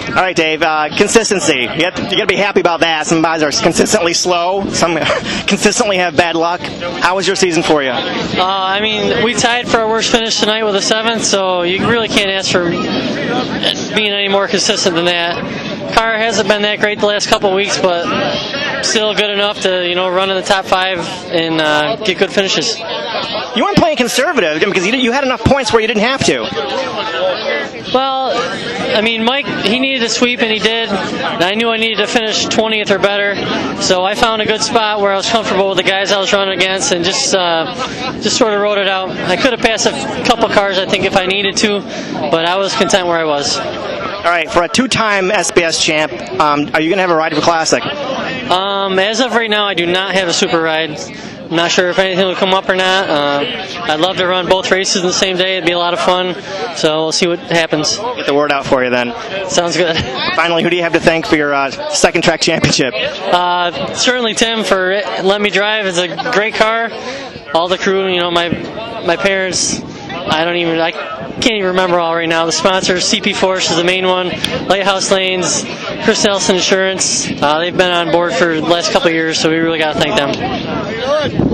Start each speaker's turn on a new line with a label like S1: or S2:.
S1: All right, Dave. Consistency. You got to be happy about that. Some guys are consistently slow. Some consistently have bad luck. How was your season for you?
S2: I mean, we tied for our worst finish tonight with a 7th, so you really can't ask for being any more consistent than that. Car hasn't been that great the last couple of weeks, but still good enough to run in the top 5 and get good finishes.
S1: You weren't playing conservative because you had enough points where you didn't have to.
S2: Well, I mean, Mike, he needed a sweep, and he did. And I knew I needed to finish 20th or better, so I found a good spot where I was comfortable with the guys I was running against, and just sort of rode it out. I could have passed a couple cars, I think, if I needed to, but I was content where I was.
S1: All right, for a 2-time SBS champ, are you going to have a ride for Classic?
S2: As of right now, I do not have a super ride. I'm not sure if anything will come up or not. I'd love to run both races in the same day. It'd be a lot of fun. So we'll see what happens.
S1: Get the word out for you then.
S2: Sounds good.
S1: Finally, who do you have to thank for your second track championship?
S2: Certainly Tim for letting me drive. It's a great car. All the crew, my parents. I can't even remember all right now. The sponsors, CP Force is the main one. Lighthouse Lanes, Chris Nelson Insurance. They've been on board for the last couple of years, so we really got to thank them.